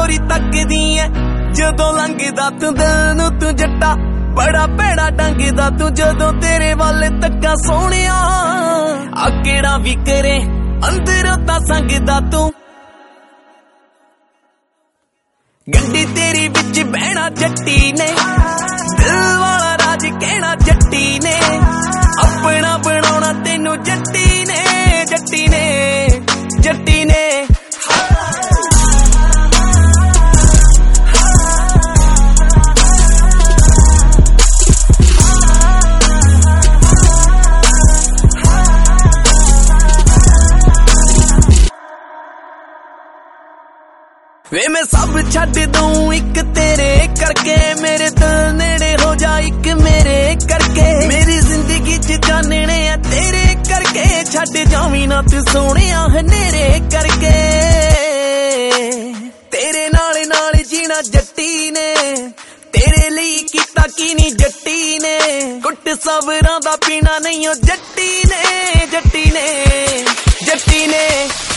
गोरी तकदी है जदों लंघदा तू दिल नूं तू जट्टा बड़ा भैड़ा डंगदा तू जदों तेरे वाले तक्का सोहणिया आ केड़ा भी करे अंदरों तां संगदा तू गड्डी तेरी विच बहना जट्टी ने दिल वाला राज कहना जट्टी ने अपना बनाउणा तैनू जट्टी ने जट्टी ने जट्टी ने वे मैं सब छड्ड दूं एक तेरे करके मेरे दिल नेड़े हो जा एक मेरे करके मेरी जिंदगी च जानने आ तेरे करके छड्ड जावीं ना तू सोहणिया हनेरे करके तेरे नाल नाल जीना जट्टी ने तेरे लिए कीता की नी जट्टी ने कुट सबरां दा पीना नहीं ओ जट्टी ने जट्टी ने जट्टी ने